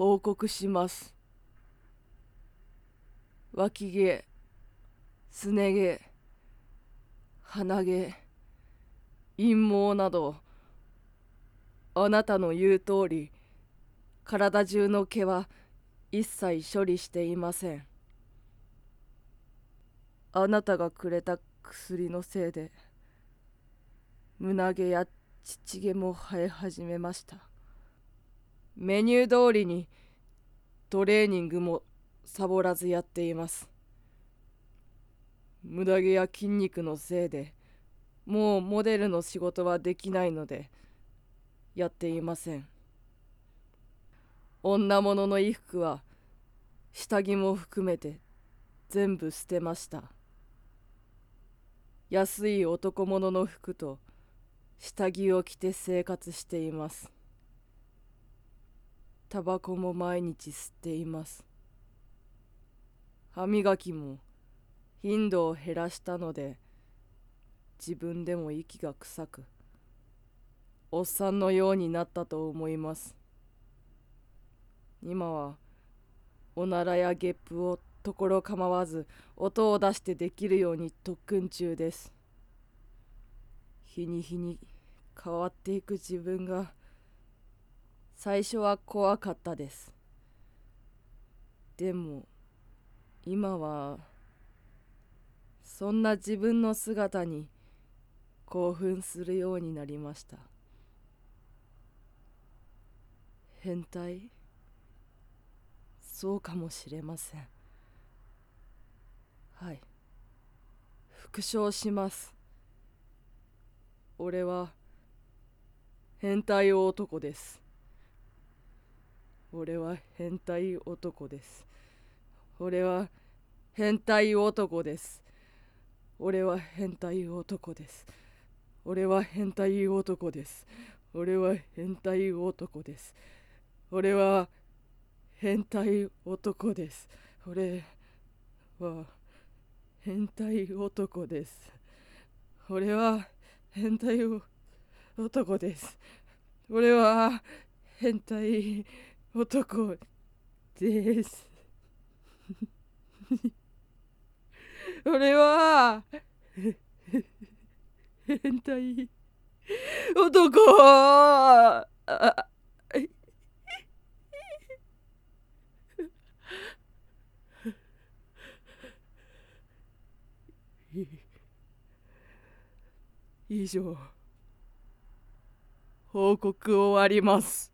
報告します。脇毛、すね毛、鼻毛、陰毛など、あなたの言う通り、体中の毛は一切処理していません。あなたがくれた薬のせいで、胸毛や乳毛も生え始めました。メニュー通りにトレーニングもサボらずやっています。無駄毛や筋肉のせいで、もうモデルの仕事はできないので、やっていません。女物の衣服は下着も含めて全部捨てました。安い男物の服と下着を着て生活しています。タバコも毎日吸っています。歯磨きも頻度を減らしたので、自分でも息が臭く、おっさんのようになったと思います。今はおならやゲップをところ構わず音を出してできるように特訓中です。日に日に変わっていく自分が最初は怖かったです。でも今はそんな自分の姿に興奮するようになりました。変態？そうかもしれません。はい。復唱します。俺は変態男です。俺は変態男です。俺は変態男です。俺は変態男です。俺は変態男です。俺は変態男です。俺は変態男です。俺は変態男です。俺は変態男です。俺は変態男です。俺は変態男。以上、報告終わります。